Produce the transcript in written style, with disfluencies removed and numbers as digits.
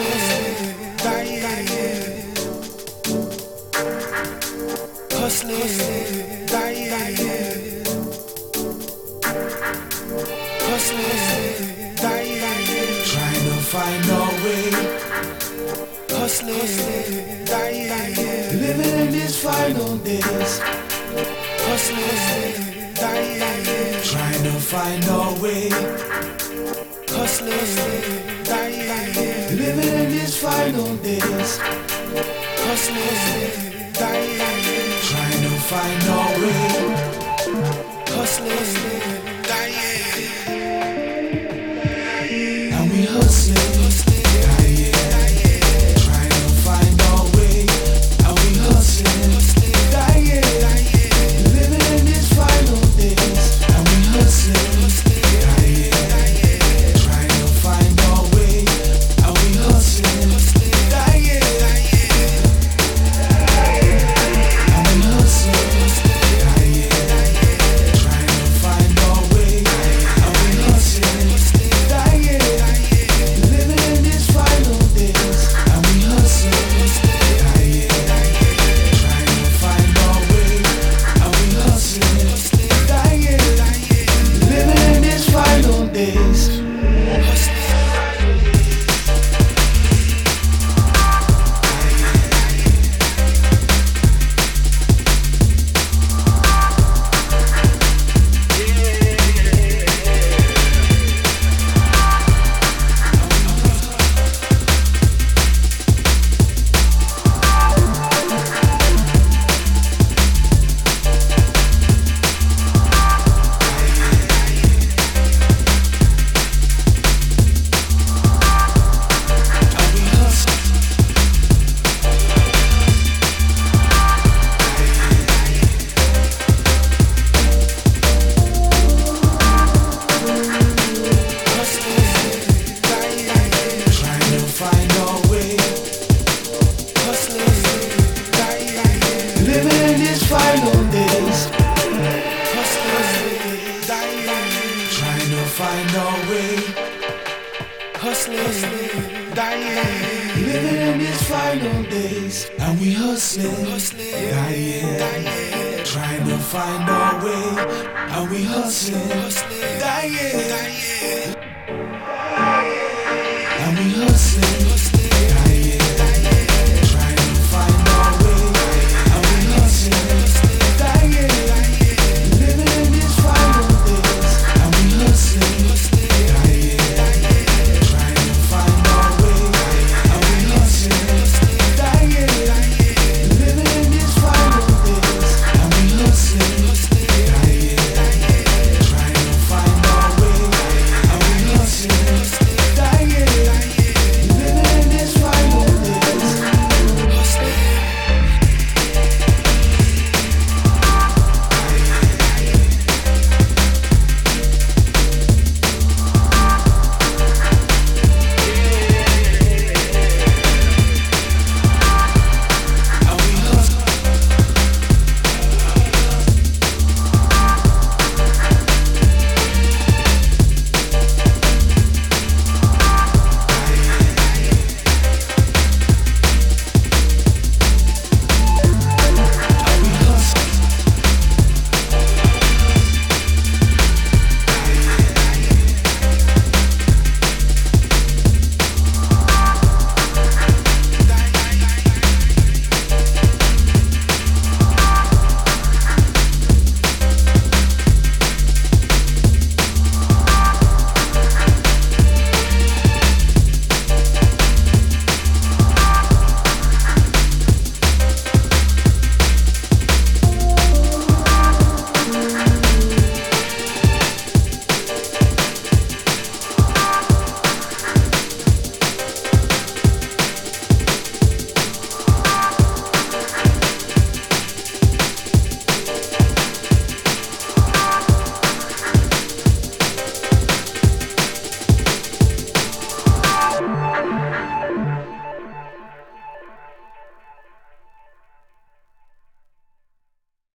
hustling, dying, hustling, dying, hustling, dying, trying to find our way, hustling, dying, living in these final days, hustling, dying, trying to find our way, hustling, dying, living in these final days, hustling, dying, trying to find our way, hustling, dying, and we hustling, dying, trying to find our way, and we hustling, dying, living in these final days, and we hustling, dying, trying to find our way, and we hustling, dying, and we hustling, dying, trying to find our way, and we hustling, dying, living in these final days, and we hustling, dying, trying to find our way, and we hustling, dying, living in these final days. Find our way, hustling, dying, living in these final days, and we hustling, dying, trying to find our way, and we hustling, dying, and we hustling.